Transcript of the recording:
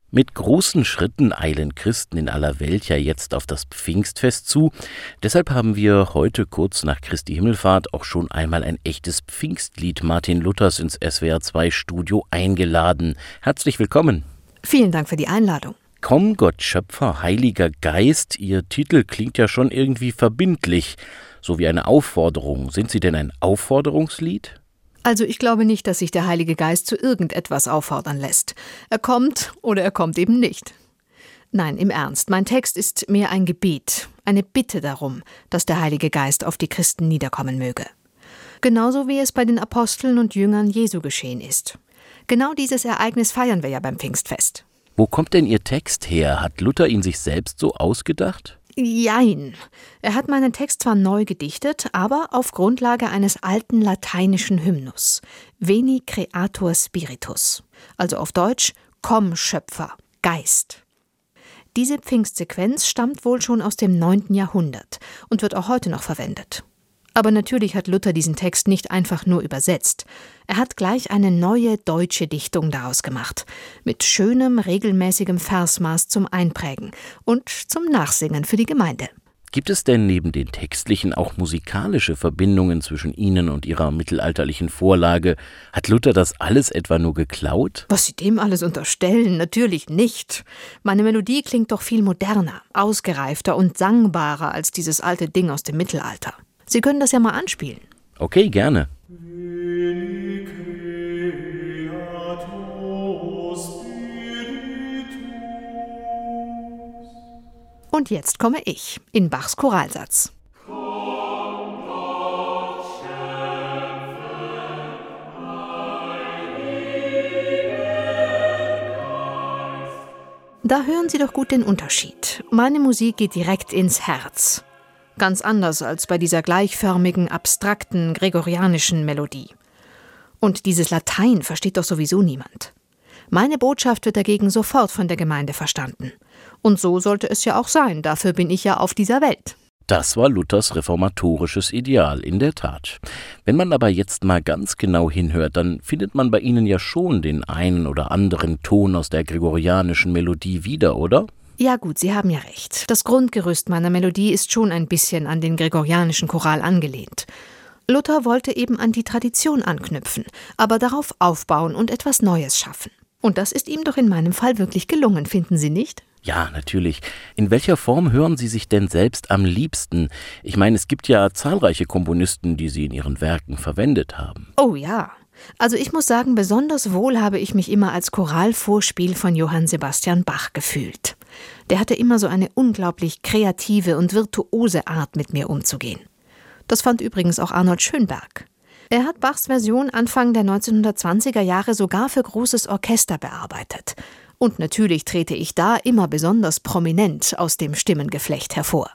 Mit großen Schritten eilen Christen in aller Welt ja jetzt auf das Pfingstfest zu. Deshalb haben wir heute kurz nach Christi Himmelfahrt auch schon einmal ein echtes Pfingstlied Martin Luthers ins SWR2-Studio eingeladen. Herzlich willkommen. Vielen Dank für die Einladung. Komm, Gott Schöpfer, Heiliger Geist, Ihr Titel klingt ja schon irgendwie verbindlich, so wie eine Aufforderung. Sind Sie denn ein Aufforderungslied? Also ich glaube nicht, dass sich der Heilige Geist zu irgendetwas auffordern lässt. Er kommt oder er kommt eben nicht. Nein, im Ernst, mein Text ist mehr ein Gebet, eine Bitte darum, dass der Heilige Geist auf die Christen niederkommen möge. Genauso wie es bei den Aposteln und Jüngern Jesu geschehen ist. Genau dieses Ereignis feiern wir ja beim Pfingstfest. Wo kommt denn Ihr Text her? Hat Luther ihn sich selbst so ausgedacht? Jein. Er hat meinen Text zwar neu gedichtet, aber auf Grundlage eines alten lateinischen Hymnus. Veni Creator Spiritus. Also auf Deutsch, komm Schöpfer, Geist. Diese Pfingstsequenz stammt wohl schon aus dem 9. Jahrhundert und wird auch heute noch verwendet. Aber natürlich hat Luther diesen Text nicht einfach nur übersetzt. Er hat gleich eine neue deutsche Dichtung daraus gemacht, mit schönem, regelmäßigem Versmaß zum Einprägen und zum Nachsingen für die Gemeinde. Gibt es denn neben den textlichen auch musikalische Verbindungen zwischen Ihnen und Ihrer mittelalterlichen Vorlage? Hat Luther das alles etwa nur geklaut? Was Sie dem alles unterstellen, natürlich nicht. Meine Melodie klingt doch viel moderner, ausgereifter und sangbarer als dieses alte Ding aus dem Mittelalter. Sie können das ja mal anspielen. Okay, gerne. Und jetzt komme ich in Bachs Choralsatz. Da hören Sie doch gut den Unterschied. Meine Musik geht direkt ins Herz. Ganz anders als bei dieser gleichförmigen, abstrakten, gregorianischen Melodie. Und dieses Latein versteht doch sowieso niemand. Meine Botschaft wird dagegen sofort von der Gemeinde verstanden. Und so sollte es ja auch sein, dafür bin ich ja auf dieser Welt. Das war Luthers reformatorisches Ideal, in der Tat. Wenn man aber jetzt mal ganz genau hinhört, dann findet man bei Ihnen ja schon den einen oder anderen Ton aus der gregorianischen Melodie wieder, oder? Ja gut, Sie haben ja recht. Das Grundgerüst meiner Melodie ist schon ein bisschen an den gregorianischen Choral angelehnt. Luther wollte eben an die Tradition anknüpfen, aber darauf aufbauen und etwas Neues schaffen. Und das ist ihm doch in meinem Fall wirklich gelungen, finden Sie nicht? Ja, natürlich. In welcher Form hören Sie sich denn selbst am liebsten? Ich meine, es gibt ja zahlreiche Komponisten, die Sie in ihren Werken verwendet haben. Oh ja. Also ich muss sagen, besonders wohl habe ich mich immer als Choralvorspiel von Johann Sebastian Bach gefühlt. Der hatte immer so eine unglaublich kreative und virtuose Art, mit mir umzugehen. Das fand übrigens auch Arnold Schönberg. Er hat Bachs Version Anfang der 1920er Jahre sogar für großes Orchester bearbeitet. Und natürlich trete ich da immer besonders prominent aus dem Stimmengeflecht hervor.